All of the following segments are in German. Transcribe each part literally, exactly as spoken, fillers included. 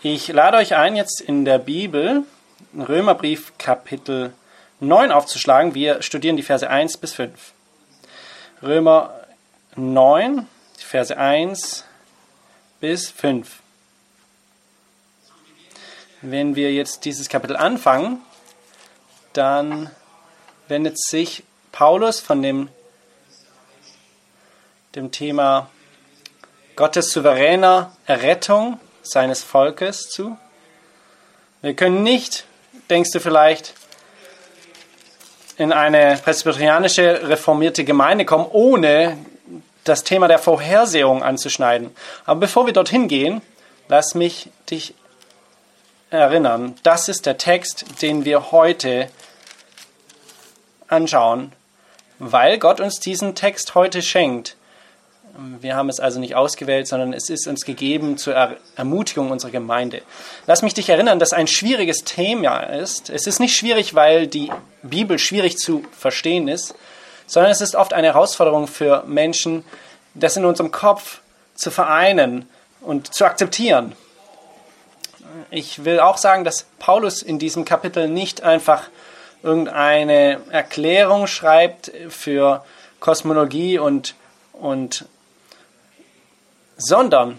Ich lade euch ein, jetzt in der Bibel Römerbrief Kapitel neun aufzuschlagen. Wir studieren die Verse eins bis fünf. Römer neun, die Verse eins bis fünf. Wenn wir jetzt dieses Kapitel anfangen, dann wendet sich Paulus von dem, dem Thema Gottes souveräner Errettung seines Volkes zu. Wir können nicht, denkst du vielleicht, in eine presbyterianische reformierte Gemeinde kommen, ohne das Thema der Vorhersehung anzuschneiden. Aber bevor wir dorthin gehen, lass mich dich erinnern. Das ist der Text, den wir heute anschauen, weil Gott uns diesen Text heute schenkt. Wir haben es also nicht ausgewählt, sondern es ist uns gegeben zur er- Ermutigung unserer Gemeinde. Lass mich dich erinnern, dass ein schwieriges Thema ist. Es ist nicht schwierig, weil die Bibel schwierig zu verstehen ist, sondern es ist oft eine Herausforderung für Menschen, das in unserem Kopf zu vereinen und zu akzeptieren. Ich will auch sagen, dass Paulus in diesem Kapitel nicht einfach irgendeine Erklärung schreibt für Kosmologie und, und sondern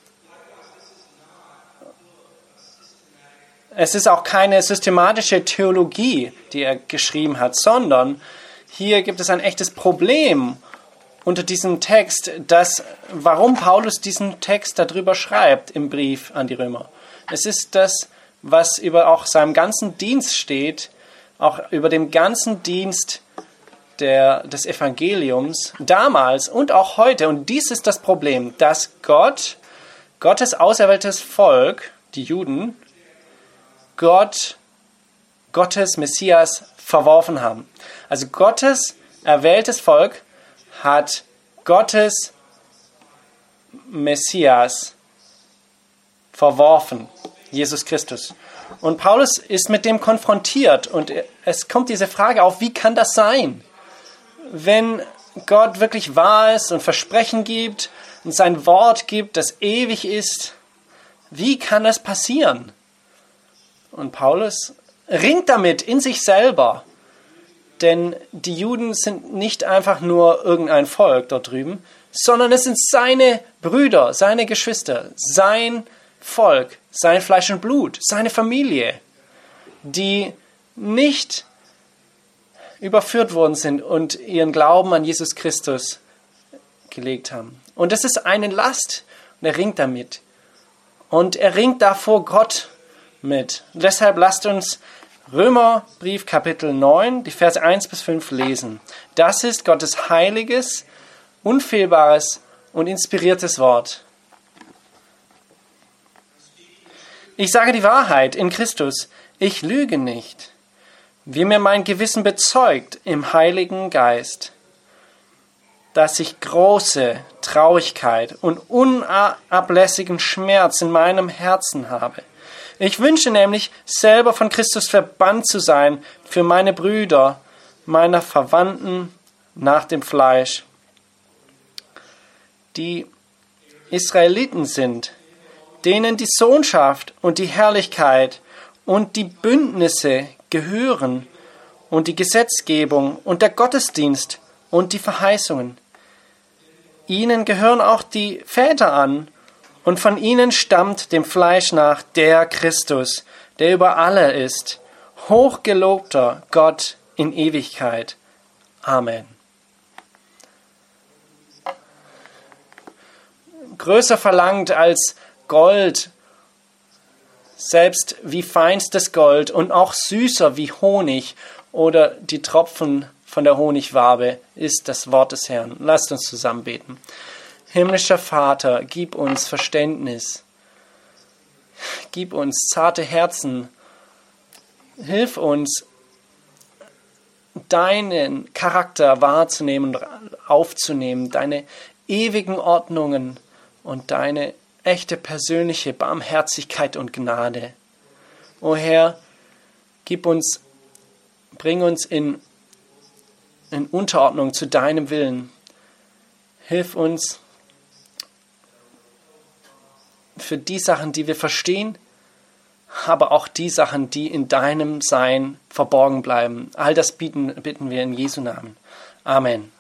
es ist auch keine systematische Theologie, die er geschrieben hat, sondern hier gibt es ein echtes Problem unter diesem Text, das, warum Paulus diesen Text darüber schreibt im Brief an die Römer. Es ist das, was über auch seinem ganzen Dienst steht, auch über dem ganzen Dienst Der, des Evangeliums damals und auch heute. Und dies ist das Problem, dass Gott, Gottes auserwähltes Volk, die Juden, Gott, Gottes Messias verworfen haben. Also Gottes erwähltes Volk hat Gottes Messias verworfen, Jesus Christus. Und Paulus ist mit dem konfrontiert und es kommt diese Frage auf, wie kann das sein? Wenn Gott wirklich wahr ist und Versprechen gibt und sein Wort gibt, das ewig ist, wie kann das passieren? Und Paulus ringt damit in sich selber, denn die Juden sind nicht einfach nur irgendein Volk dort drüben, sondern es sind seine Brüder, seine Geschwister, sein Volk, sein Fleisch und Blut, seine Familie, die nicht überführt worden sind und ihren Glauben an Jesus Christus gelegt haben. Und das ist eine Last. Und er ringt damit. Und er ringt da vor Gott mit. Und deshalb lasst uns Römerbrief Kapitel neun, die Verse eins bis fünf lesen. Das ist Gottes heiliges, unfehlbares und inspiriertes Wort. Ich sage die Wahrheit in Christus. Ich lüge nicht. Wie mir mein Gewissen bezeugt im Heiligen Geist, dass ich große Traurigkeit und unablässigen Schmerz in meinem Herzen habe. Ich wünsche nämlich, selber von Christus verbannt zu sein für meine Brüder, meiner Verwandten nach dem Fleisch, die Israeliten sind, denen die Sohnschaft und die Herrlichkeit und die Bündnisse gehören und die Gesetzgebung und der Gottesdienst und die Verheißungen. Ihnen gehören auch die Väter an und von ihnen stammt dem Fleisch nach der Christus, der über alle ist, hochgelobter Gott in Ewigkeit. Amen. Größer verlangt als Gold, selbst wie feinstes Gold und auch süßer wie Honig oder die Tropfen von der Honigwabe ist das Wort des Herrn. Lasst uns zusammen beten. Himmlischer Vater, gib uns Verständnis. Gib uns zarte Herzen. Hilf uns, deinen Charakter wahrzunehmen und aufzunehmen, deine ewigen Ordnungen und deine echte persönliche Barmherzigkeit und Gnade. O Herr, gib uns, bring uns in, in Unterordnung zu deinem Willen. Hilf uns für die Sachen, die wir verstehen aber auch die Sachen, die in deinem Sein verborgen bleiben. All das bieten, bitten wir in Jesu Namen. Amen.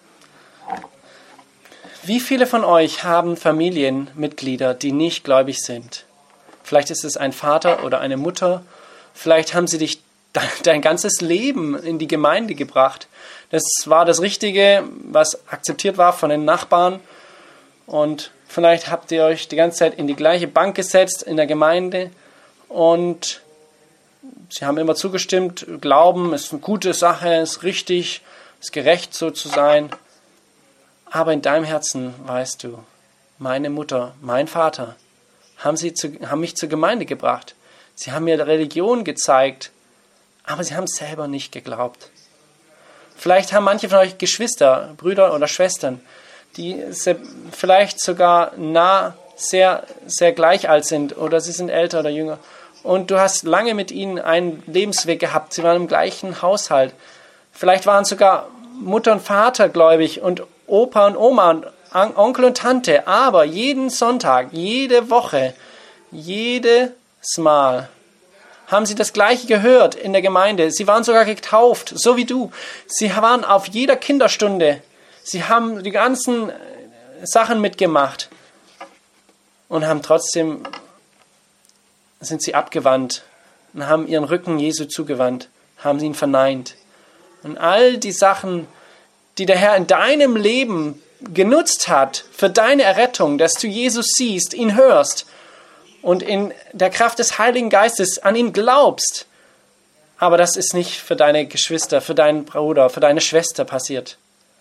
Wie viele von euch haben Familienmitglieder, die nicht gläubig sind? Vielleicht ist es ein Vater oder eine Mutter. Vielleicht haben sie dich dein ganzes Leben in die Gemeinde gebracht. Das war das Richtige, was akzeptiert war von den Nachbarn. Und vielleicht habt ihr euch die ganze Zeit in die gleiche Bank gesetzt in der Gemeinde. Und sie haben immer zugestimmt, Glauben ist eine gute Sache, ist richtig, ist gerecht so zu sein. Aber in deinem Herzen weißt du, meine Mutter, mein Vater haben, sie zu, haben mich zur Gemeinde gebracht. Sie haben mir Religion gezeigt, aber sie haben es selber nicht geglaubt. Vielleicht haben manche von euch Geschwister, Brüder oder Schwestern, die vielleicht sogar nah, sehr, sehr gleich alt sind oder sie sind älter oder jünger. Und du hast lange mit ihnen einen Lebensweg gehabt. Sie waren im gleichen Haushalt. Vielleicht waren sogar Mutter und Vater gläubig und Opa und Oma und Onkel und Tante. Aber jeden Sonntag, jede Woche, jedes Mal haben sie das Gleiche gehört in der Gemeinde. Sie waren sogar getauft, so wie du. Sie waren auf jeder Kinderstunde. Sie haben die ganzen Sachen mitgemacht und haben trotzdem, sind sie abgewandt und haben ihren Rücken Jesu zugewandt, haben ihn verneint. Und all die Sachen, die der Herr in deinem Leben genutzt hat für deine Errettung, dass du Jesus siehst, ihn hörst und in der Kraft des Heiligen Geistes an ihn glaubst. Aber das ist nicht für deine Geschwister, für deinen Bruder, für deine Schwester passiert.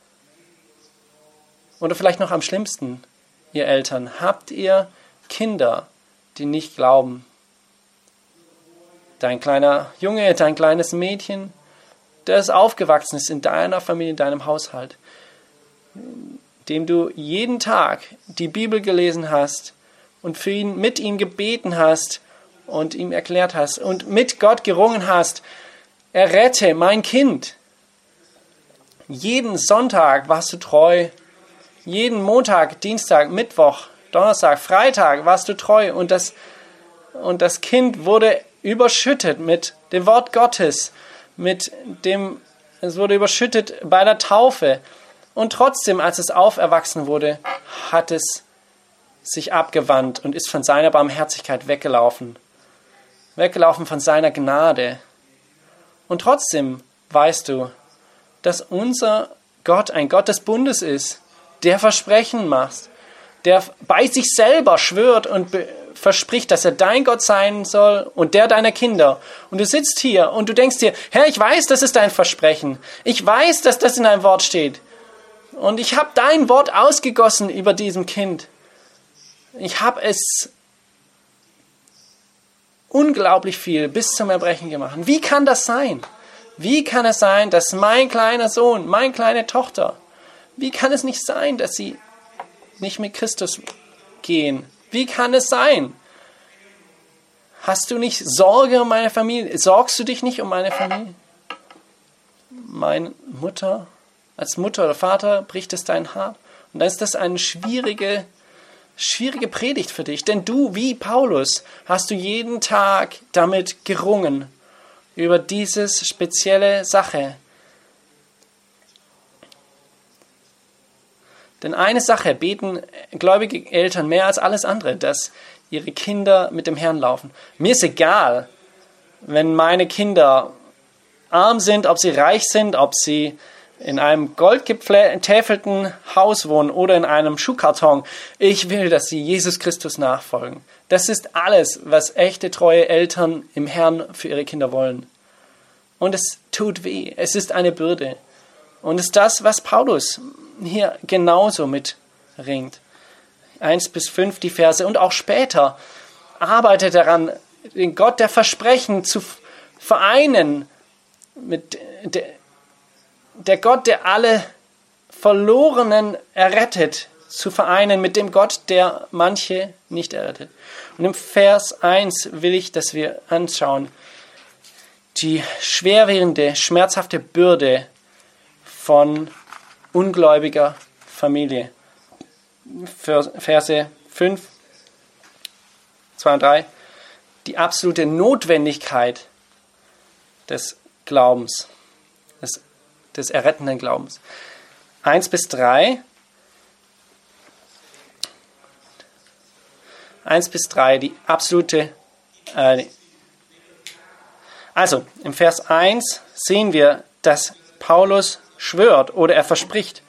Oder vielleicht noch am schlimmsten, ihr Eltern, habt ihr Kinder, die nicht glauben. Dein kleiner Junge, dein kleines Mädchen, das aufgewachsen ist in deiner Familie, in deinem Haushalt, dem du jeden Tag die Bibel gelesen hast und für ihn, mit ihm gebeten hast und ihm erklärt hast und mit Gott gerungen hast, errette mein Kind. Jeden Sonntag warst du treu, jeden Montag, Dienstag, Mittwoch, Donnerstag, Freitag warst du treu und das, und das Kind wurde überschüttet mit dem Wort Gottes, mit dem, es wurde überschüttet bei der Taufe. Und trotzdem, als es auferwachsen wurde, hat es sich abgewandt und ist von seiner Barmherzigkeit weggelaufen. Weggelaufen von seiner Gnade. Und trotzdem weißt du, dass unser Gott ein Gott des Bundes ist, der Versprechen macht, der bei sich selber schwört und be- verspricht, dass er dein Gott sein soll und der deiner Kinder. Und du sitzt hier und du denkst dir, Herr, ich weiß, das ist dein Versprechen. Ich weiß, dass das in deinem Wort steht. Und ich habe dein Wort ausgegossen über diesem Kind. Ich habe es unglaublich viel bis zum Erbrechen gemacht. Wie kann das sein? Wie kann es sein, dass mein kleiner Sohn, meine kleine Tochter, wie kann es nicht sein, dass sie nicht mit Christus gehen? Wie kann es sein? Hast du nicht Sorge um meine Familie? Sorgst du dich nicht um meine Familie? Meine Mutter, als Mutter oder Vater bricht es dein Hart. Und dann ist das eine schwierige, schwierige Predigt für dich. Denn du, wie Paulus, hast du jeden Tag damit gerungen, über diese spezielle Sache. Denn eine Sache beten gläubige Eltern mehr als alles andere, dass ihre Kinder mit dem Herrn laufen. Mir ist egal, wenn meine Kinder arm sind, ob sie reich sind, ob sie in einem goldgetäfelten Haus wohnen oder in einem Schuhkarton. Ich will, dass sie Jesus Christus nachfolgen. Das ist alles, was echte, treue Eltern im Herrn für ihre Kinder wollen. Und es tut weh. Es ist eine Bürde. Und es ist das, was Paulus hier genauso mitringt. eins bis fünf die Verse und auch später arbeitet daran, den Gott der Versprechen zu vereinen mit der, der Gott, der alle Verlorenen errettet, zu vereinen mit dem Gott, der manche nicht errettet. Und im Vers eins will ich, dass wir anschauen, die schwerwiegende, schmerzhafte Bürde von ungläubiger Familie. Verse fünf, zwei und drei. die absolute Notwendigkeit des Glaubens, des, des errettenden Glaubens. Eins bis drei. Eins bis drei, die absolute. Äh, also, im Vers eins sehen wir, dass Paulus schwört oder er verspricht.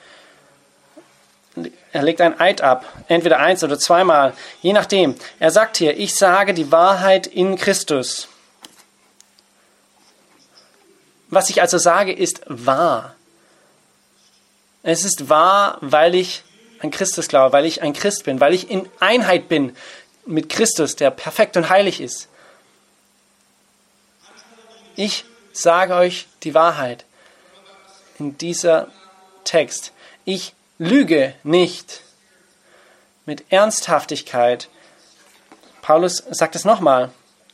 Er legt ein Eid ab, entweder eins oder zweimal, je nachdem. Er sagt hier, ich sage die Wahrheit in Christus. Was ich also sage, ist wahr. Es ist wahr, weil ich an Christus glaube, weil ich ein Christ bin, weil ich in Einheit bin mit Christus, der perfekt und heilig ist. Ich sage euch die Wahrheit in dieser Text. Ich lüge nicht mit Ernsthaftigkeit. Paulus sagt es nochmal.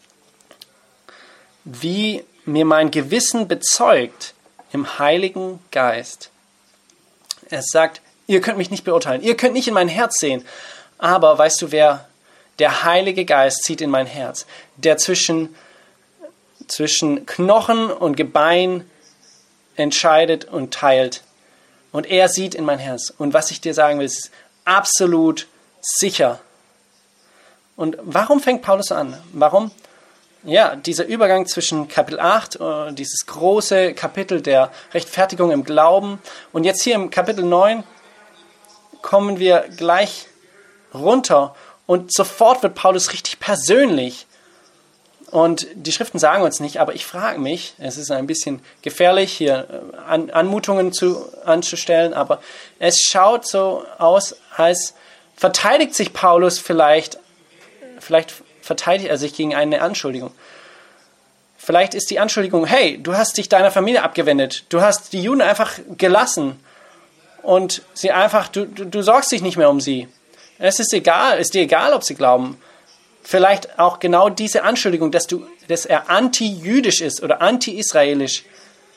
Wie mir mein Gewissen bezeugt im Heiligen Geist. Er sagt, ihr könnt mich nicht beurteilen, ihr könnt nicht in mein Herz sehen, aber weißt du wer? Der Heilige Geist zieht in mein Herz, der zwischen, zwischen Knochen und Gebein entscheidet und teilt. Und er sieht in mein Herz. Und was ich dir sagen will, ist absolut sicher. Und warum fängt Paulus an? Warum? Ja, dieser Übergang zwischen Kapitel acht, dieses große Kapitel der Rechtfertigung im Glauben. Und jetzt hier im Kapitel neun kommen wir gleich runter. Und sofort wird Paulus richtig persönlich. Und die Schriften sagen uns nicht, aber ich frage mich, es ist ein bisschen gefährlich, hier An- Anmutungen zu, anzustellen, aber es schaut so aus, als verteidigt sich Paulus vielleicht, vielleicht verteidigt er sich gegen eine Anschuldigung. Vielleicht ist die Anschuldigung, hey, du hast dich deiner Familie abgewendet, du hast die Juden einfach gelassen und sie einfach, du, du, du sorgst dich nicht mehr um sie. Es ist egal, ist dir egal, ob sie glauben. Vielleicht auch genau diese Anschuldigung, dass, du, dass er anti-jüdisch ist oder anti-israelisch.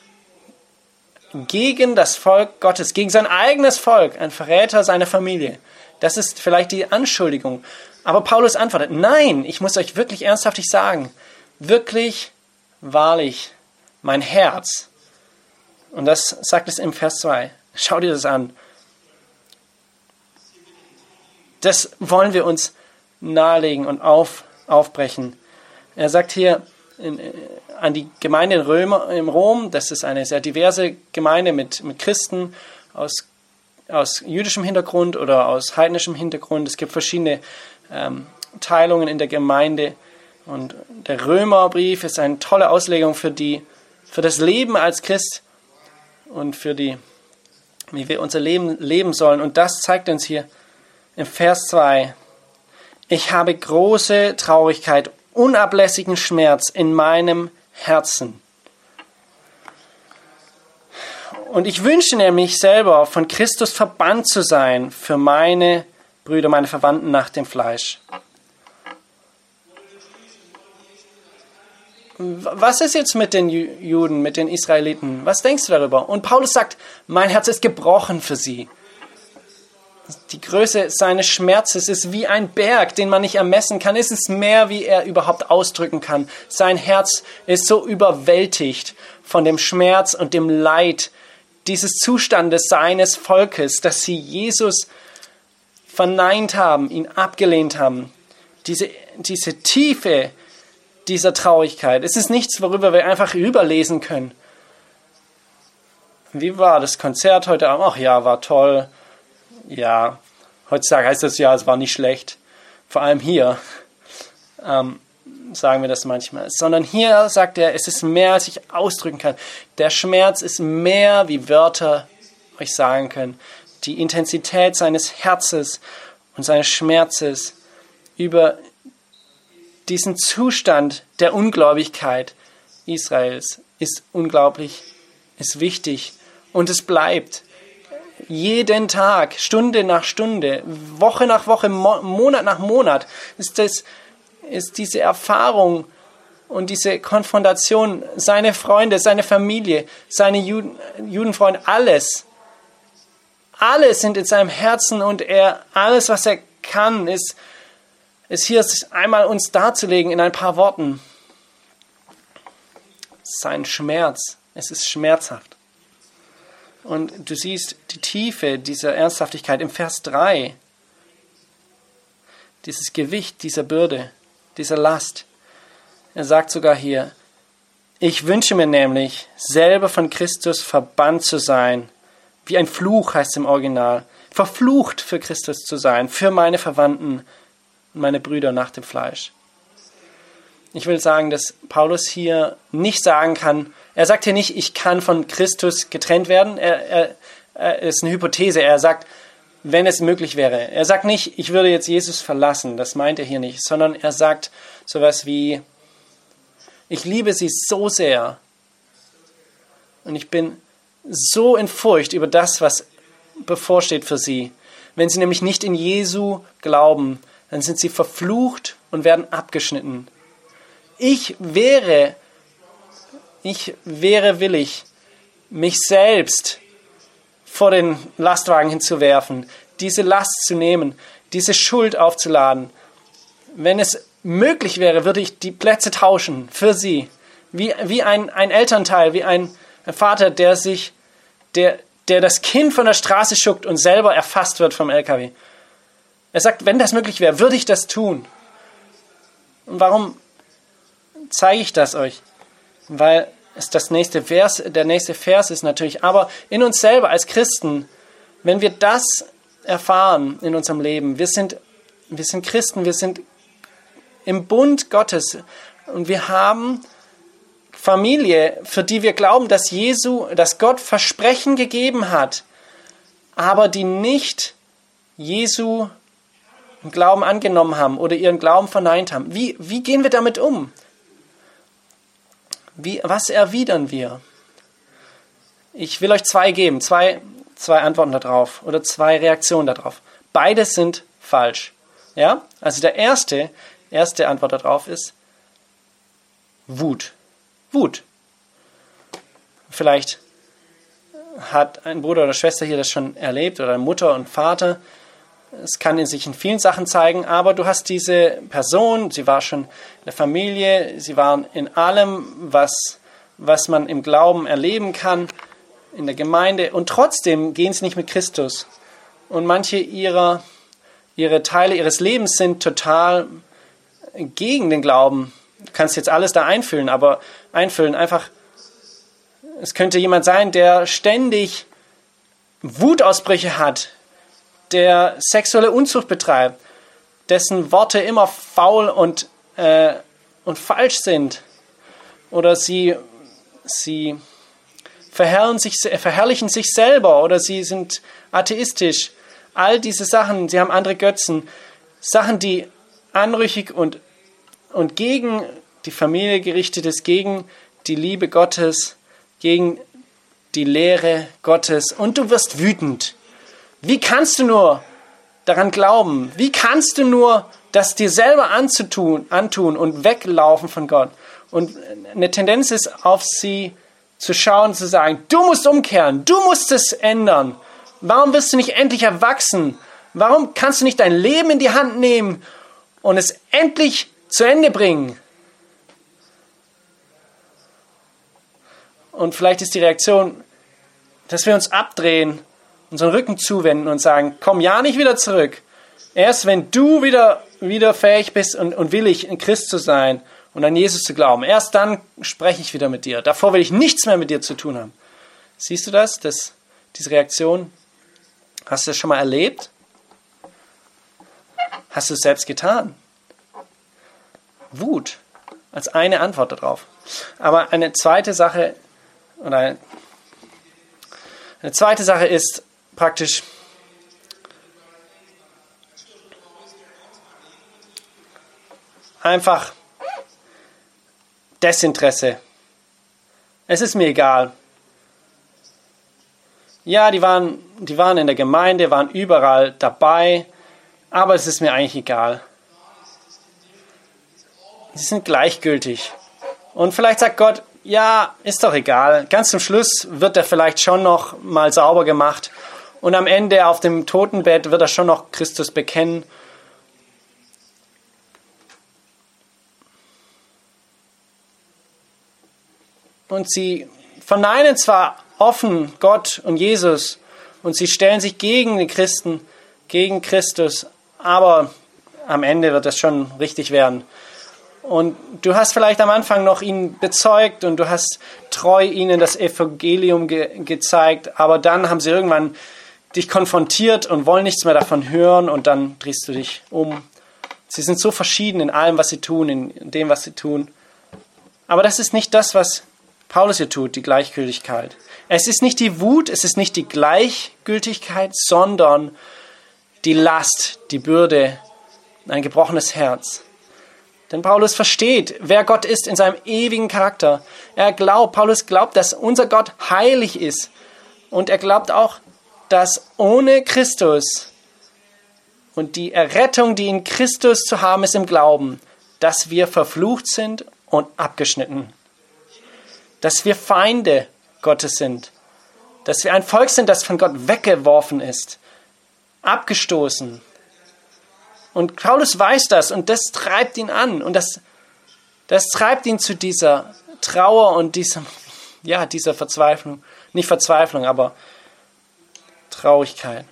Gegen das Volk Gottes, gegen sein eigenes Volk, ein Verräter seiner Familie. Das ist vielleicht die Anschuldigung. Aber Paulus antwortet, nein, ich muss euch wirklich ernsthaftig sagen, wirklich, wahrlich, mein Herz. Und das sagt es im Vers zwei. Schau dir das an. Das wollen wir uns nahelegen und auf, aufbrechen. Er sagt hier in, an die Gemeinde in, Römer, in Rom, das ist eine sehr diverse Gemeinde mit, mit Christen aus, aus jüdischem Hintergrund oder aus heidnischem Hintergrund. Es gibt verschiedene ähm, Teilungen in der Gemeinde. Und der Römerbrief ist eine tolle Auslegung für, die, für das Leben als Christ und für die, wie wir unser Leben leben sollen. Und das zeigt uns hier im Vers zwei. Ich habe große Traurigkeit, unablässigen Schmerz in meinem Herzen. Und ich wünsche nämlich selber, von Christus verbannt zu sein für meine Brüder, meine Verwandten nach dem Fleisch. Was ist jetzt mit den Juden, mit den Israeliten? Was denkst du darüber? Und Paulus sagt, mein Herz ist gebrochen für sie. Die Größe seines Schmerzes ist wie ein Berg, den man nicht ermessen kann. Es ist mehr, wie er überhaupt ausdrücken kann. Sein Herz ist so überwältigt von dem Schmerz und dem Leid dieses Zustandes seines Volkes, dass sie Jesus verneint haben, ihn abgelehnt haben. Diese, diese Tiefe dieser Traurigkeit. Es ist nichts, worüber wir einfach überlesen können. Wie war das Konzert heute Abend? Ach ja, war toll. Ja, heutzutage heißt das ja, es war nicht schlecht. Vor allem hier ähm, sagen wir das manchmal. Sondern hier sagt er, es ist mehr, als ich ausdrücken kann. Der Schmerz ist mehr, wie Wörter euch sagen können. Die Intensität seines Herzens und seines Schmerzes über diesen Zustand der Ungläubigkeit Israels ist unglaublich, ist wichtig und es bleibt. Jeden Tag, Stunde nach Stunde, Woche nach Woche, Mo- Monat nach Monat ist, das, ist diese Erfahrung und diese Konfrontation, seine Freunde, seine Familie, seine Juden, Judenfreunde, alles, alles sind in seinem Herzen und er, alles, was er kann, ist es hier einmal uns darzulegen in ein paar Worten. Sein Schmerz, es ist schmerzhaft. Und du siehst die Tiefe dieser Ernsthaftigkeit im Vers drei. Dieses Gewicht dieser Bürde, dieser Last. Er sagt sogar hier, ich wünsche mir nämlich, selber von Christus verbannt zu sein. Wie ein Fluch heißt es im Original. Verflucht für Christus zu sein, für meine Verwandten und meine Brüder nach dem Fleisch. Ich will sagen, dass Paulus hier nicht sagen kann, er sagt hier nicht, ich kann von Christus getrennt werden. Er, er, er ist eine Hypothese. Er sagt, wenn es möglich wäre. Er sagt nicht, ich würde jetzt Jesus verlassen. Das meint er hier nicht. Sondern er sagt sowas wie, ich liebe sie so sehr. Und ich bin so in Furcht über das, was bevorsteht für sie. Wenn sie nämlich nicht in Jesu glauben, dann sind sie verflucht und werden abgeschnitten. Ich wäre, ich wäre willig, mich selbst vor den Lastwagen hinzuwerfen, diese Last zu nehmen, diese Schuld aufzuladen. Wenn es möglich wäre, würde ich die Plätze tauschen für sie. Wie, wie ein, ein Elternteil, wie ein, ein Vater, der sich, der, der das Kind von der Straße schuckt und selber erfasst wird vom L K W. Er sagt, wenn das möglich wäre, würde ich das tun. Und warum zeige ich das euch? Weil es das nächste Vers, der nächste Vers ist natürlich, aber in uns selber als Christen, wenn wir das erfahren in unserem Leben, wir sind, wir sind Christen, wir sind im Bund Gottes und wir haben Familie, für die wir glauben, dass Jesu, dass Gott Versprechen gegeben hat, aber die nicht Jesu Glauben angenommen haben oder ihren Glauben verneint haben. Wie, wie gehen wir damit um? Wie, was erwidern wir? Ich will euch zwei geben, zwei, zwei Antworten darauf oder zwei Reaktionen darauf. Beide sind falsch. Ja? Also der erste, erste Antwort darauf ist Wut. Wut. Vielleicht hat ein Bruder oder Schwester hier das schon erlebt oder Mutter und Vater. Es kann in sich in vielen Sachen zeigen, aber du hast diese Person, sie war schon in der Familie, sie waren in allem, was, was man im Glauben erleben kann, in der Gemeinde, und trotzdem gehen sie nicht mit Christus. Und manche ihrer, ihre Teile ihres Lebens sind total gegen den Glauben. Du kannst jetzt alles da einfüllen, aber einfüllen einfach, es könnte jemand sein, der ständig Wutausbrüche hat, der sexuelle Unzucht betreibt, dessen Worte immer faul und, äh, und falsch sind. Oder sie, sie verherrlichen sich, verherrlichen sich selber oder sie sind atheistisch. All diese Sachen, sie haben andere Götzen. Sachen, die anrüchig und, und gegen die Familie gerichtet ist, gegen die Liebe Gottes, gegen die Lehre Gottes. Und du wirst wütend. Wie kannst du nur daran glauben? Wie kannst du nur das dir selber anzutun, antun und weglaufen von Gott? Und eine Tendenz ist, auf sie zu schauen und zu sagen, du musst umkehren, du musst es ändern. Warum wirst du nicht endlich erwachsen? Warum kannst du nicht dein Leben in die Hand nehmen und es endlich zu Ende bringen? Und vielleicht ist die Reaktion, dass wir uns abdrehen, unseren Rücken zuwenden und sagen, komm ja nicht wieder zurück. Erst wenn du wieder, wieder fähig bist und, und willig, in Christ zu sein und an Jesus zu glauben, erst dann spreche ich wieder mit dir. Davor will ich nichts mehr mit dir zu tun haben. Siehst du das? das diese Reaktion? Hast du das schon mal erlebt? Hast du es selbst getan? Wut als eine Antwort darauf. Aber eine zweite Sache, oder eine, eine zweite Sache ist praktisch einfach Desinteresse. Es ist mir egal. Ja, die waren, die waren in der Gemeinde, waren überall dabei, aber es ist mir eigentlich egal. Sie sind gleichgültig. Und vielleicht sagt Gott, ja, ist doch egal. Ganz zum Schluss wird er vielleicht schon noch mal sauber gemacht. Und am Ende auf dem Totenbett wird er schon noch Christus bekennen. und sie verneinen zwar offen Gott und Jesus und sie stellen sich gegen die Christen, gegen Christus, aber am Ende wird das schon richtig werden. Und du hast vielleicht am Anfang noch ihn bezeugt und du hast treu ihnen das Evangelium ge- gezeigt, aber dann haben sie irgendwann dich konfrontiert und wollen nichts mehr davon hören und dann drehst du dich um. Sie sind so verschieden in allem, was sie tun, in dem, was sie tun. Aber das ist nicht das, was Paulus hier tut, die Gleichgültigkeit. Es ist nicht die Wut, es ist nicht die Gleichgültigkeit, sondern die Last, die Bürde, ein gebrochenes Herz. Denn Paulus versteht, wer Gott ist in seinem ewigen Charakter. Er glaubt, Paulus glaubt, dass unser Gott heilig ist. Und er glaubt auch, dass ohne Christus und die Errettung, die in Christus zu haben ist im Glauben, dass wir verflucht sind und abgeschnitten. Dass wir Feinde Gottes sind. Dass wir ein Volk sind, das von Gott weggeworfen ist. Abgestoßen. Und Paulus weiß das und das treibt ihn an. Und das, das treibt ihn zu dieser Trauer und dieser, ja, dieser Verzweiflung. Nicht Verzweiflung, aber Traurigkeit.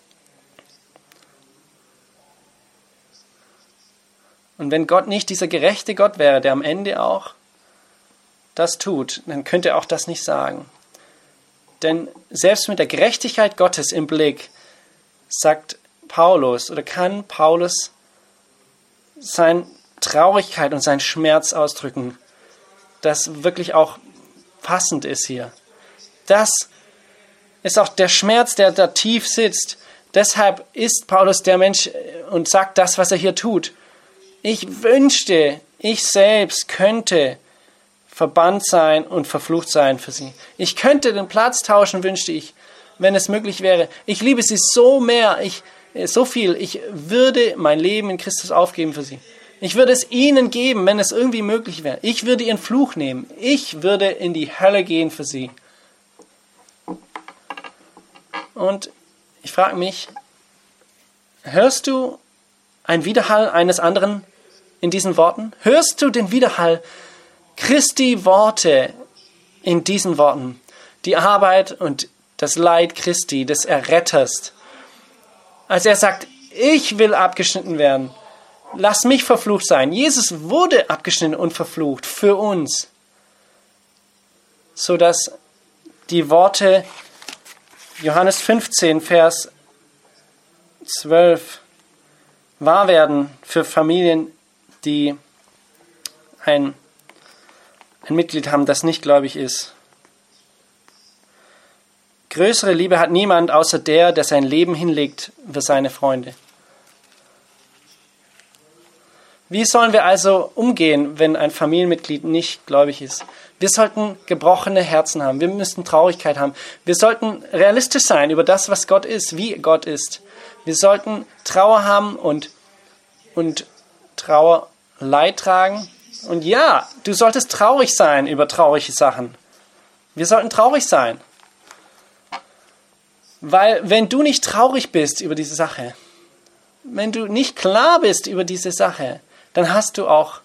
Und wenn Gott nicht dieser gerechte Gott wäre, der am Ende auch das tut, dann könnte er auch das nicht sagen. Denn selbst mit der Gerechtigkeit Gottes im Blick sagt Paulus oder kann Paulus seine Traurigkeit und seinen Schmerz ausdrücken, das wirklich auch passend ist hier. Das ist auch der Schmerz, der da tief sitzt. Deshalb ist Paulus der Mensch und sagt das, was er hier tut. Ich wünschte, ich selbst könnte verbannt sein und verflucht sein für sie. Ich könnte den Platz tauschen, wünschte ich, wenn es möglich wäre. Ich liebe sie so mehr, ich, so viel. Ich würde mein Leben in Christus aufgeben für sie. Ich würde es ihnen geben, wenn es irgendwie möglich wäre. Ich würde ihren Fluch nehmen. Ich würde in die Hölle gehen für sie. Und ich frage mich, hörst du einen Widerhall eines anderen in diesen Worten? Hörst du den Widerhall Christi Worte in diesen Worten? Die Arbeit und das Leid Christi, des Erretters. Als er sagt, ich will abgeschnitten werden. Lass mich verflucht sein. Jesus wurde abgeschnitten und verflucht für uns. Sodass die Worte Johannes fünfzehn, Vers zwölf wahr werden für Familien, die ein, ein Mitglied haben, das nicht gläubig ist. Größere Liebe hat niemand außer der, der sein Leben hinlegt für seine Freunde. Wie sollen wir also umgehen, wenn ein Familienmitglied nicht gläubig ist? Wir sollten gebrochene Herzen haben. Wir müssen Traurigkeit haben. Wir sollten realistisch sein über das, was Gott ist, wie Gott ist. Wir sollten Trauer haben und, und Trauer Leid tragen. Und ja, du solltest traurig sein über traurige Sachen. Wir sollten traurig sein. Weil wenn du nicht traurig bist über diese Sache, wenn du nicht klar bist über diese Sache, dann hast du auch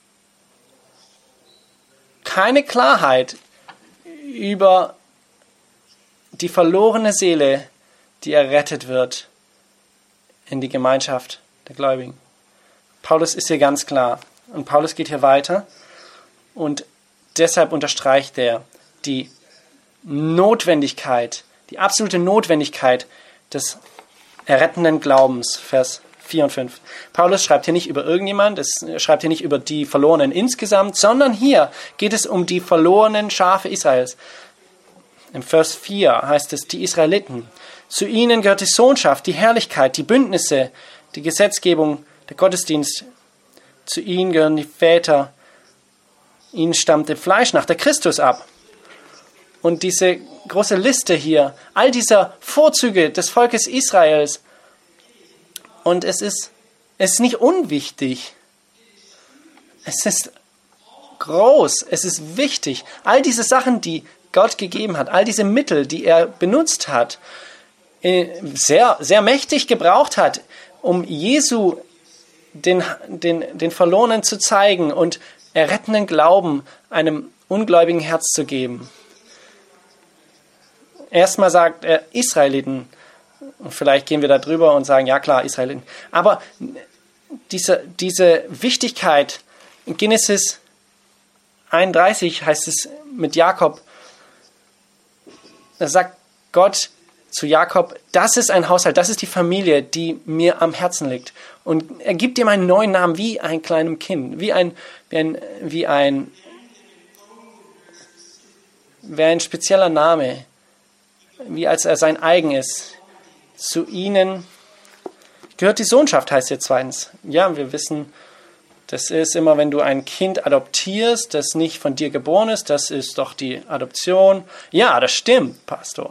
keine Klarheit über die verlorene Seele, die errettet wird in die Gemeinschaft der Gläubigen. Paulus ist hier ganz klar. Und Paulus geht hier weiter und deshalb unterstreicht er die Notwendigkeit, die absolute Notwendigkeit des errettenden Glaubens, Vers vier und fünf. Paulus schreibt hier nicht über irgendjemand, er schreibt hier nicht über die Verlorenen insgesamt, sondern hier geht es um die verlorenen Schafe Israels. Im Vers vier heißt es, die Israeliten. Zu ihnen gehört die Sohnschaft, die Herrlichkeit, die Bündnisse, die Gesetzgebung, der Gottesdienst. Zu ihnen gehören die Väter. Ihnen stammt dem Fleisch nach der Christus ab. Und diese große Liste hier, all dieser Vorzüge des Volkes Israels. Und es ist, es ist nicht unwichtig. Es ist groß, es ist wichtig. All diese Sachen, die Gott gegeben hat, all diese Mittel, die er benutzt hat, sehr, sehr mächtig gebraucht hat, um Jesu den, den, den Verlorenen zu zeigen und errettenden Glauben einem ungläubigen Herz zu geben. Erstmal sagt er Israeliten, und vielleicht gehen wir da drüber und sagen, ja klar, Israeliten. Aber diese, diese Wichtigkeit, in Genesis einunddreißig heißt es mit Jakob, da sagt Gott zu Jakob, das ist ein Haushalt, das ist die Familie, die mir am Herzen liegt. Und er gibt ihm einen neuen Namen, wie ein kleines Kind, wie ein, wie ein, wie ein, wie ein spezieller Name, wie als er sein eigen ist. Zu ihnen gehört die Sohnschaft, heißt jetzt zweitens. Ja, wir wissen, das ist immer, wenn du ein Kind adoptierst, das nicht von dir geboren ist, das ist doch die Adoption. Ja, das stimmt, Pastor.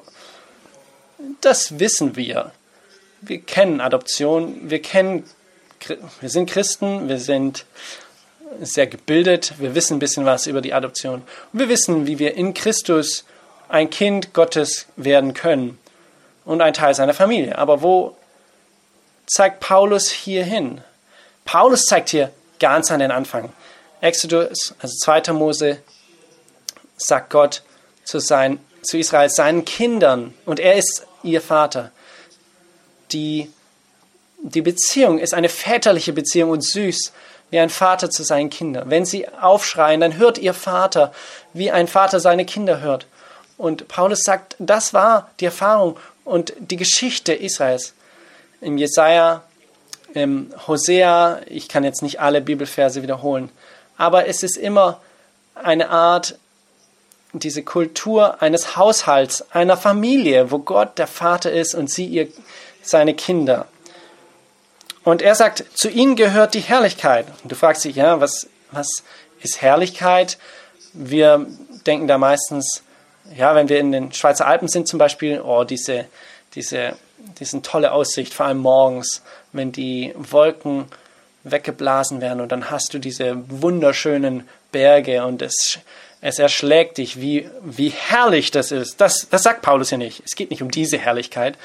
Das wissen wir. Wir kennen Adoption, wir kennen, wir sind Christen, wir sind sehr gebildet, wir wissen ein bisschen was über die Adoption. Und wir wissen, wie wir in Christus ein Kind Gottes werden können und ein Teil seiner Familie. Aber wo zeigt Paulus hier hin? Paulus zeigt hier ganz an den Anfang. Exodus, also zweiter Mose, sagt Gott zu, sein, zu Israel, seinen Kindern, und er ist ihr Vater. Die, die Beziehung ist eine väterliche Beziehung und süß, wie ein Vater zu seinen Kindern. Wenn sie aufschreien, dann hört ihr Vater, wie ein Vater seine Kinder hört. Und Paulus sagt, das war die Erfahrung und die Geschichte Israels. In Jesaja, im Hosea, ich kann jetzt nicht alle Bibelverse wiederholen, aber es ist immer eine Art, diese Kultur eines Haushalts, einer Familie, wo Gott der Vater ist und sie ihr, seine Kinder. Und er sagt, zu ihnen gehört die Herrlichkeit. Und du fragst dich, ja, was, was ist Herrlichkeit? Wir denken da meistens, ja, wenn wir in den Schweizer Alpen sind zum Beispiel, oh, diese, diese, diese tolle Aussicht, vor allem morgens, wenn die Wolken weggeblasen werden und dann hast du diese wunderschönen Berge und es, es erschlägt dich, wie, wie herrlich das ist. Das, das sagt Paulus ja nicht. Es geht nicht um diese Herrlichkeit.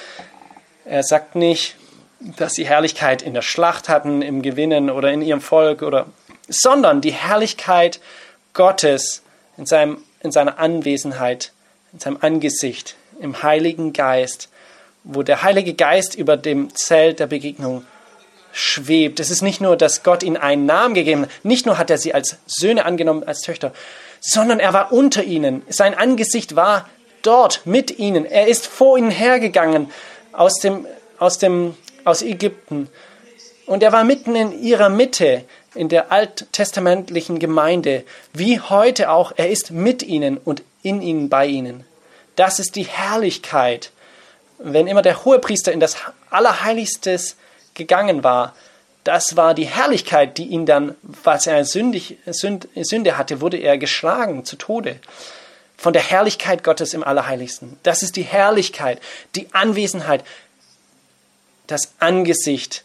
Er sagt nicht, dass sie Herrlichkeit in der Schlacht hatten, im Gewinnen oder in ihrem Volk, oder, sondern die Herrlichkeit Gottes in, seinem, in seiner Anwesenheit, in seinem Angesicht, im Heiligen Geist, wo der Heilige Geist über dem Zelt der Begegnung schwebt. Es ist nicht nur, dass Gott ihnen einen Namen gegeben hat, nicht nur hat er sie als Söhne angenommen, als Töchter, sondern er war unter ihnen. Sein Angesicht war dort mit ihnen. Er ist vor ihnen hergegangen aus dem, aus dem, aus Ägypten. Und er war mitten in ihrer Mitte, in der alttestamentlichen Gemeinde, wie heute auch. Er ist mit ihnen und in ihnen, bei ihnen. Das ist die Herrlichkeit. Wenn immer der Hohepriester in das Allerheiligstes gegangen war, das war die Herrlichkeit, die ihn dann, was er sündig, Sünd, Sünde hatte, wurde er geschlagen zu Tode. Von der Herrlichkeit Gottes im Allerheiligsten. Das ist die Herrlichkeit, die Anwesenheit, das Angesicht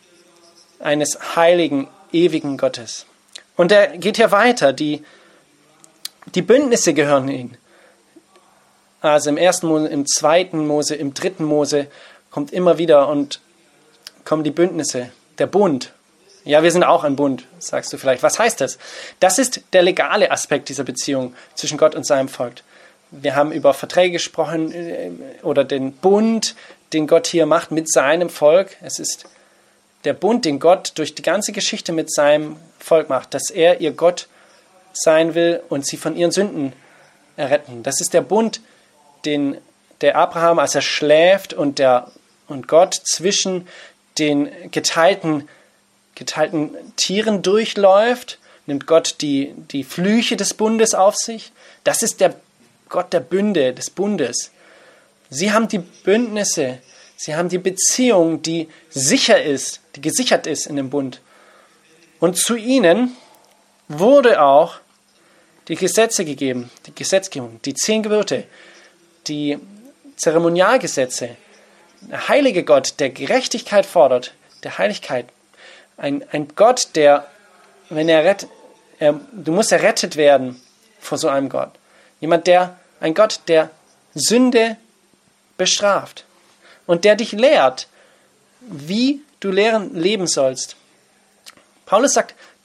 eines heiligen, ewigen Gottes. Und er geht hier weiter. Die, die Bündnisse gehören ihm. Also im ersten Mose, im zweiten Mose, im dritten Mose kommt immer wieder und kommen die Bündnisse, der Bund. Ja, wir sind auch ein Bund, sagst du vielleicht. Was heißt das? Das ist der legale Aspekt dieser Beziehung zwischen Gott und seinem Volk. Wir haben über Verträge gesprochen oder den Bund, den Gott hier macht mit seinem Volk. Es ist der Bund, den Gott durch die ganze Geschichte mit seinem Volk macht, dass er ihr Gott sein will und sie von ihren Sünden erretten. Das ist der Bund, den der Abraham, als er schläft und, der, und Gott zwischen den geteilten, geteilten Tieren durchläuft, nimmt Gott die, die Flüche des Bundes auf sich. Das ist der Gott der Bünde, des Bundes. Sie haben die Bündnisse, sie haben die Beziehung, die sicher ist, die gesichert ist in dem Bund. Und zu ihnen wurde auch die Gesetze gegeben, die Gesetzgebung, die zehn Gebote, die Zeremonialgesetze. Der heilige Gott, der Gerechtigkeit fordert, der Heiligkeit. Ein, ein Gott, der, wenn er rettet, er, du musst errettet werden vor so einem Gott. Jemand, der, ein Gott, der Sünde bestraft und der dich lehrt, wie du lehren, leben sollst. Paulus sagt,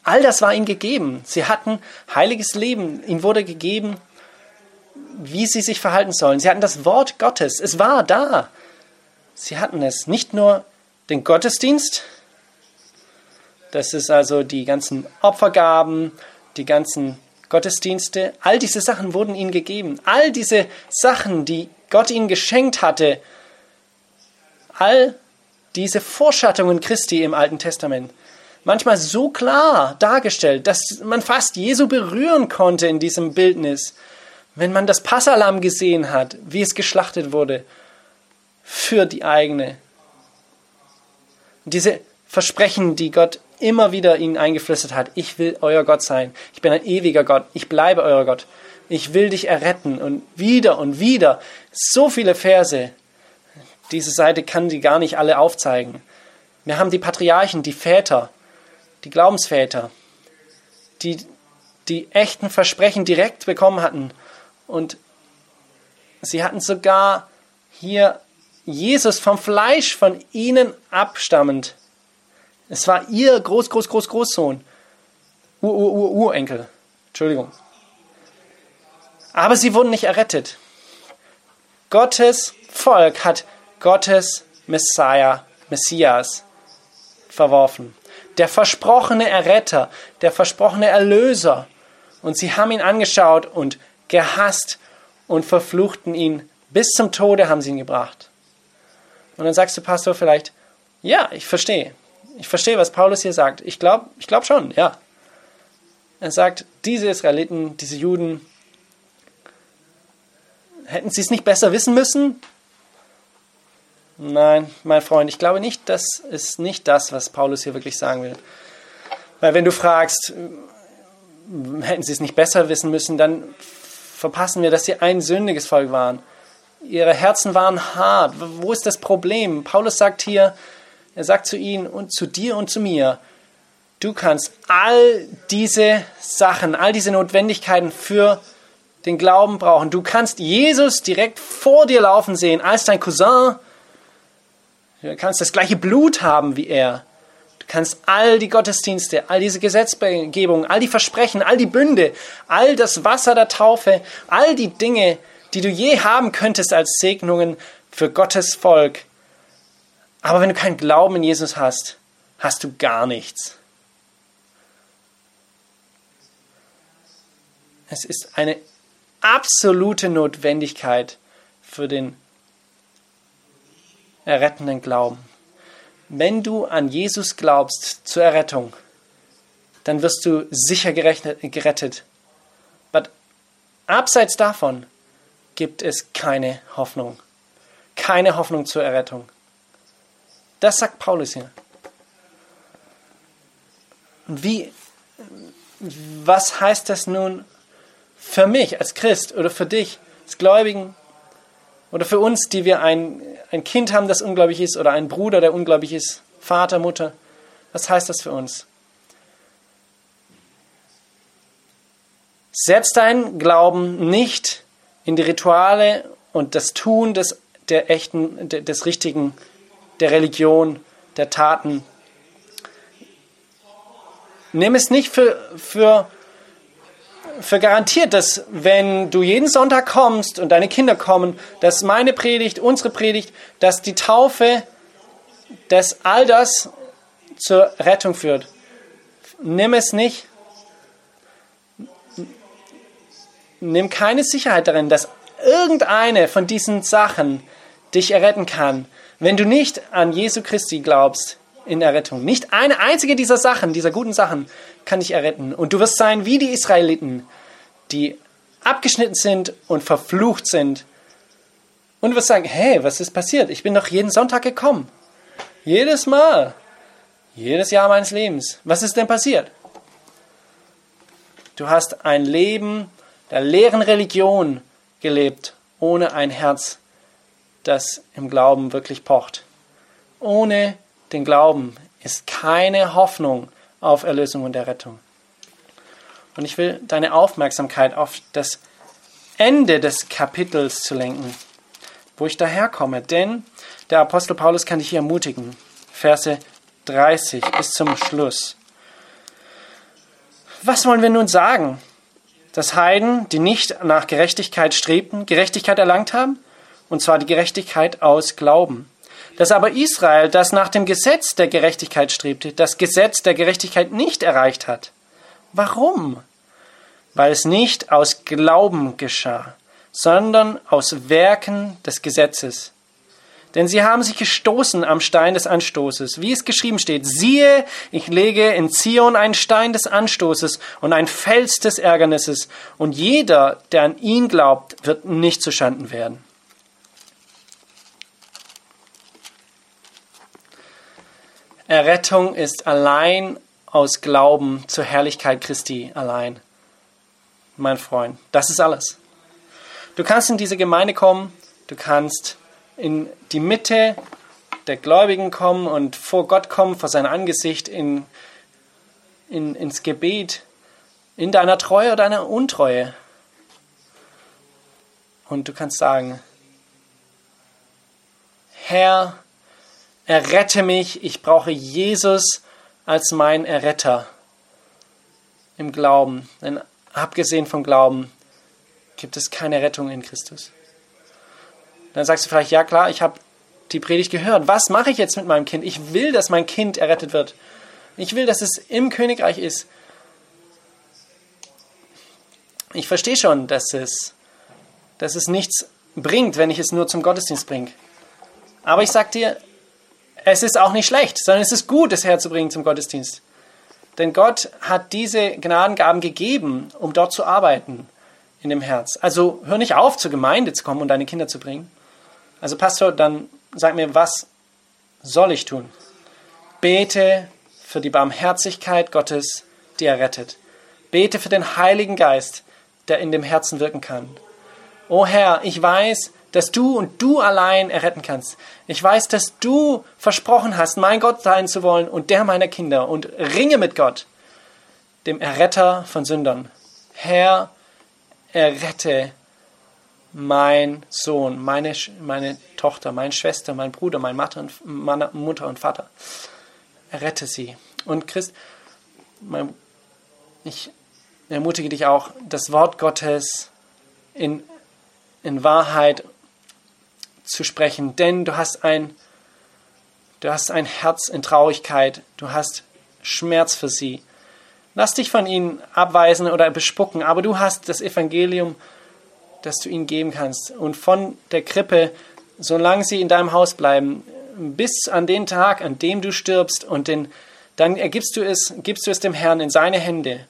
All das war ihnen gegeben. Sie hatten heiliges Leben. Ihnen wurde gegeben, wie sie sich verhalten sollen. Sie hatten das Wort Gottes. Es war da. Sie hatten es. Nicht nur den Gottesdienst. Das ist also die ganzen Opfergaben, die ganzen Gottesdienste. All diese Sachen wurden ihnen gegeben. All diese Sachen, die Gott ihnen geschenkt hatte. All diese Vorschattungen Christi im Alten Testament. Manchmal so klar dargestellt, dass man fast Jesu berühren konnte in diesem Bildnis. Wenn man das Passalamm gesehen hat, wie es geschlachtet wurde, für die eigene. Diese Versprechen, die Gott immer wieder ihnen eingeflüstert hat. Ich will euer Gott sein. Ich bin ein ewiger Gott. Ich bleibe euer Gott. Ich will dich erretten. Und wieder und wieder. So viele Verse. Diese Seite kann sie gar nicht alle aufzeigen. Wir haben die Patriarchen, die Väter, die Glaubensväter, die die echten Versprechen direkt bekommen hatten. Und sie hatten sogar hier Jesus vom Fleisch von ihnen abstammend. Es war ihr Groß, Groß, Groß, Großsohn. Ur, Ur, Ur, Urenkel. Entschuldigung. Aber sie wurden nicht errettet. Gottes Volk hat Gottes Messiah, Messias verworfen. Der versprochene Erretter, der versprochene Erlöser. Und sie haben ihn angeschaut und gehasst und verfluchten ihn. Bis zum Tode haben sie ihn gebracht. Und dann sagst du, Pastor, vielleicht, ja, ich verstehe. Ich verstehe, was Paulus hier sagt. Ich glaube ich glaub schon, ja. Er sagt, diese Israeliten, diese Juden, hätten sie es nicht besser wissen müssen? Nein, mein Freund, ich glaube nicht, das ist nicht das, was Paulus hier wirklich sagen will. Weil wenn du fragst, hätten sie es nicht besser wissen müssen, dann verpassen wir, dass sie ein sündiges Volk waren. Ihre Herzen waren hart. Wo ist das Problem? Paulus sagt hier, er sagt zu ihnen und zu dir und zu mir, du kannst all diese Sachen, all diese Notwendigkeiten für den Glauben brauchen. Du kannst Jesus direkt vor dir laufen sehen, als dein Cousin. Du kannst das gleiche Blut haben wie er. Du kannst all die Gottesdienste, all diese Gesetzgebungen, all die Versprechen, all die Bünde, all das Wasser der Taufe, all die Dinge, die du je haben könntest als Segnungen für Gottes Volk. Aber wenn du keinen Glauben in Jesus hast, hast du gar nichts. Es ist eine absolute Notwendigkeit für den errettenden Glauben. Wenn du an Jesus glaubst zur Errettung, dann wirst du sicher gerettet. Aber abseits davon gibt es keine Hoffnung. Keine Hoffnung zur Errettung. Das sagt Paulus hier. Wie, was heißt das nun für mich als Christ oder für dich als Gläubigen oder für uns, die wir ein, ein Kind haben, das ungläubig ist oder einen Bruder, der ungläubig ist, Vater, Mutter? Was heißt das für uns? Setz deinen Glauben nicht in die Rituale und das Tun des, der echten, des Richtigen, der Religion, der Taten. Nimm es nicht für, für, für garantiert, dass wenn du jeden Sonntag kommst und deine Kinder kommen, dass meine Predigt, unsere Predigt, dass die Taufe, dass all das zur Rettung führt. Nimm es nicht. Nimm keine Sicherheit darin, dass irgendeine von diesen Sachen dich erretten kann, wenn du nicht an Jesu Christi glaubst in Errettung. Nicht eine einzige dieser Sachen, dieser guten Sachen, kann dich erretten. Und du wirst sein wie die Israeliten, die abgeschnitten sind und verflucht sind. Und du wirst sagen, hey, was ist passiert? Ich bin doch jeden Sonntag gekommen. Jedes Mal. Jedes Jahr meines Lebens. Was ist denn passiert? Du hast ein Leben der leeren Religion gelebt, ohne ein Herz, das im Glauben wirklich pocht. Ohne den Glauben ist keine Hoffnung auf Erlösung und Errettung. Und ich will deine Aufmerksamkeit auf das Ende des Kapitels zu lenken, wo ich daherkomme. Denn der Apostel Paulus kann dich hier ermutigen. Verse dreißig bis zum Schluss. Was wollen wir nun sagen? Dass Heiden, die nicht nach Gerechtigkeit strebten, Gerechtigkeit erlangt haben? Und zwar die Gerechtigkeit aus Glauben. Dass aber Israel, das nach dem Gesetz der Gerechtigkeit strebte, das Gesetz der Gerechtigkeit nicht erreicht hat. Warum? Weil es nicht aus Glauben geschah, sondern aus Werken des Gesetzes. Denn sie haben sich gestoßen am Stein des Anstoßes, wie es geschrieben steht, siehe, ich lege in Zion einen Stein des Anstoßes und ein Fels des Ärgernisses, und jeder, der an ihn glaubt, wird nicht zuschanden werden. Errettung ist allein aus Glauben zur Herrlichkeit Christi allein. Mein Freund, das ist alles. Du kannst in diese Gemeinde kommen, du kannst in die Mitte der Gläubigen kommen und vor Gott kommen, vor sein Angesicht, in, in, ins Gebet, in deiner Treue oder deiner Untreue. Und du kannst sagen, Herr, errette mich, ich brauche Jesus als mein Erretter im Glauben. Denn abgesehen vom Glauben gibt es keine Rettung in Christus. Dann sagst du vielleicht, ja klar, ich habe die Predigt gehört. Was mache ich jetzt mit meinem Kind? Ich will, dass mein Kind errettet wird. Ich will, dass es im Königreich ist. Ich verstehe schon, dass es, dass es nichts bringt, wenn ich es nur zum Gottesdienst bringe. Aber ich sage dir, es ist auch nicht schlecht, sondern es ist gut, es herzubringen zum Gottesdienst. Denn Gott hat diese Gnadengaben gegeben, um dort zu arbeiten in dem Herz. Also hör nicht auf, zur Gemeinde zu kommen und deine Kinder zu bringen. Also Pastor, dann sag mir, was soll ich tun? Bete für die Barmherzigkeit Gottes, die er rettet. Bete für den Heiligen Geist, der in dem Herzen wirken kann. O Herr, ich weiß, dass du und du allein erretten kannst. Ich weiß, dass du versprochen hast, mein Gott sein zu wollen und der meiner Kinder, und ringe mit Gott, dem Erretter von Sündern. Herr, errette mein Sohn, meine, meine Tochter, meine Schwester, mein Bruder, meine Mutter und Vater. Errette sie. Und Christ, mein, ich ermutige dich auch, das Wort Gottes in, in Wahrheit zu sprechen, denn du hast ein, du hast ein Herz in Traurigkeit, du hast Schmerz für sie. Lass dich von ihnen abweisen oder bespucken, aber du hast das Evangelium, das du ihnen geben kannst. Und von der Krippe, solange sie in deinem Haus bleiben, bis an den Tag, an dem du stirbst, und den, dann ergibst du es, gibst du es dem Herrn in seine Hände,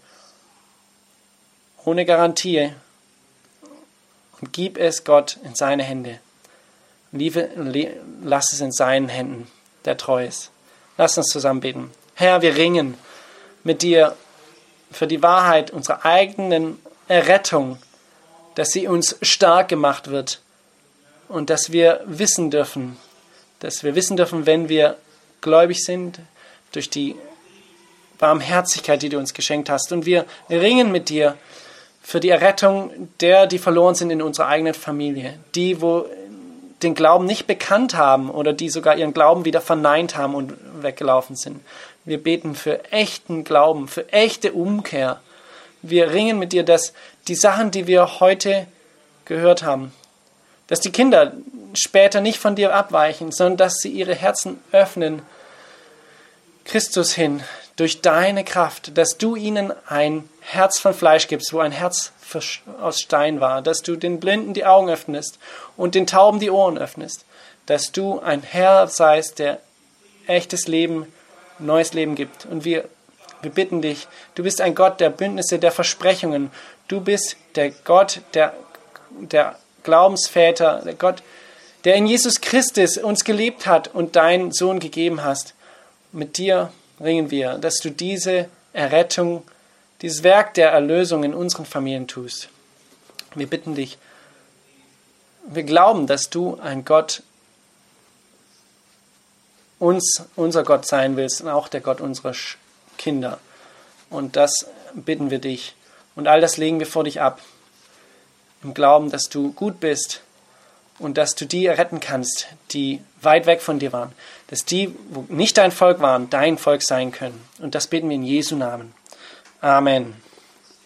ohne Garantie, und gib es Gott in seine Hände. Liebe, lass es in seinen Händen, der treu ist. Lass uns zusammen beten. Herr, wir ringen mit dir für die Wahrheit unserer eigenen Errettung, dass sie uns stark gemacht wird und dass wir wissen dürfen, dass wir wissen dürfen, wenn wir gläubig sind, durch die Barmherzigkeit, die du uns geschenkt hast. Und wir ringen mit dir für die Errettung der, die verloren sind in unserer eigenen Familie, die, wo den Glauben nicht bekannt haben oder die sogar ihren Glauben wieder verneint haben und weggelaufen sind. Wir beten für echten Glauben, für echte Umkehr. Wir ringen mit dir, dass die Sachen, die wir heute gehört haben, dass die Kinder später nicht von dir abweichen, sondern dass sie ihre Herzen öffnen, Christus hin, durch deine Kraft, dass du ihnen ein Herz von Fleisch gibst, wo ein Herz aus Stein war, dass du den Blinden die Augen öffnest und den Tauben die Ohren öffnest, dass du ein Herr seist, der echtes Leben, neues Leben gibt. Und wir, wir bitten dich, du bist ein Gott der Bündnisse, der Versprechungen, du bist der Gott der, der Glaubensväter, der Gott, der in Jesus Christus uns geliebt hat und deinen Sohn gegeben hast. Mit dir ringen wir, dass du diese Errettung, dieses Werk der Erlösung in unseren Familien tust. Wir bitten dich, wir glauben, dass du ein Gott, uns, unser Gott sein willst und auch der Gott unserer Kinder. Und das bitten wir dich. Und all das legen wir vor dich ab. Im Glauben, dass du gut bist und dass du die retten kannst, die weit weg von dir waren. Dass die, wo nicht dein Volk waren, dein Volk sein können. Und das beten wir in Jesu Namen. Amen.